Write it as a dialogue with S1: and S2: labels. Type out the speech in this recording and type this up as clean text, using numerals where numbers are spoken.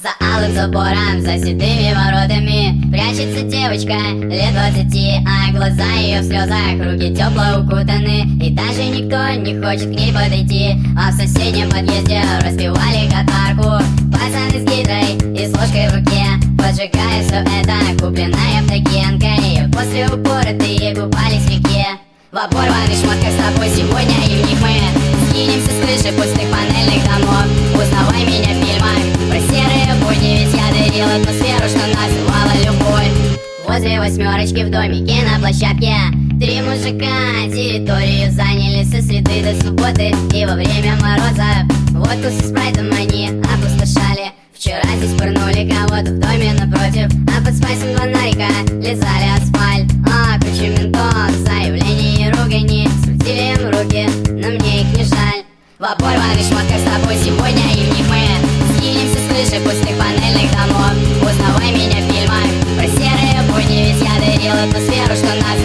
S1: За алым забором, за седыми воротами прячется девочка лет 20, а глаза ее в слезах, руки тепло укутаны, и даже никто не хочет к ней подойти. А в соседнем подъезде распевали катарку пацаны с гидрой и с ложкой в руке, поджигая все это, купленное Евдокиенкой. После упоротые купались в реке в оборванных шмотках. С тобой сегодня и в них мы скинемся с крыши пустых панельных домов. Узнавай меня в фильмах про серые будни, ведь я дарил атмосферу, что называла любовь. Возле восьмерочки в домике на площадке три мужика территорию заняли со среды до субботы, и во время мороза водку со спрайтом они опустошали. Вчера здесь пырнули кого-то в доме напротив, а под спайсом фонарика лизали асфальт. А куча ментов, заявления и ругани скрутили им руки, но мне их не жаль. В оборванных шмотках с тобой сегодня и в них мы скинемся с крыши пустых панельных домов. Узнавай меня в фильмах про серые будни, ведь я дарил атмосферу, что нас